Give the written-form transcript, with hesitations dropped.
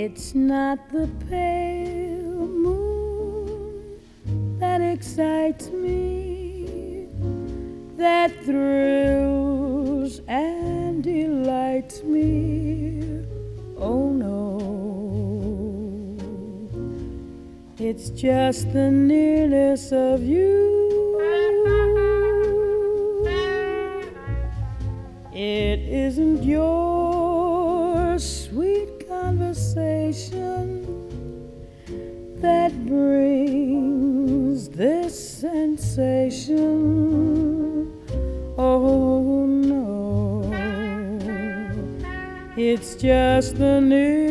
It's not the pale moon that excites me, that thrills and delights me. Oh no, it's just the nearness of you. It isn't your sweet conversation that brings this sensation. Oh no, it's just the news